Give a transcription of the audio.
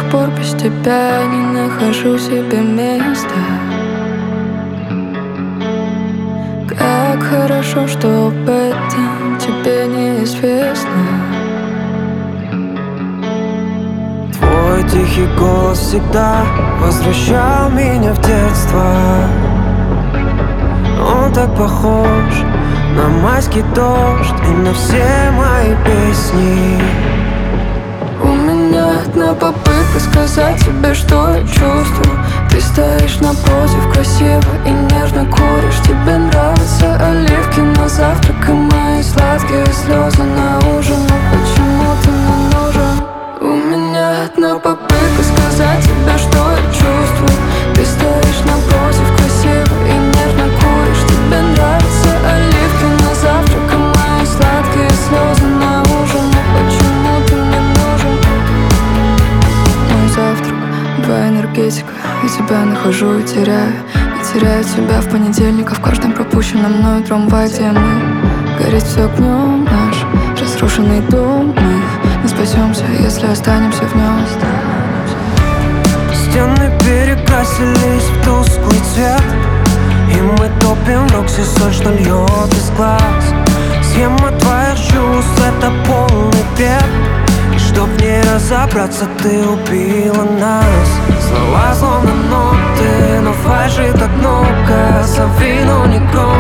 пор без тебя не нахожу себе места. Как хорошо, что об этом тебе неизвестно. Твой тихий голос всегда возвращал меня в детство. Он так похож на майский дождь и на все мои песни. У меня одна попытка сказать тебе, что я чувствую. Ты стоишь напротив, красиво и нежно куришь. Тебе нравятся оливки на завтрак и мои сладкие слезы на ужин. Но почему ты мне нужен? У меня одна попытка сказать тебе, что я чувствую. Ты стоишь напротив, красиво и нежно куришь. Тебе нравятся оливки на завтрак и мои сладкие слезы на ужин. Но почему ты мне нужен? Мой завтрак, твоя энергетика. Я тебя нахожу и теряю. И теряю тебя в понедельник, а в каждом пропущенном мною трамвай, где мы. Горит все огнем наш разрушенный дом. Мы не спасемся, если останемся в нем. Стены перекрасились в тусклый цвет, и мы топим в роксе соль, что льет из глаз. Схема твоих чувств — это полный бред, и чтоб не разобраться, ты убила нас. Слова словно ноты, но фальши так много. Зови, но не громко.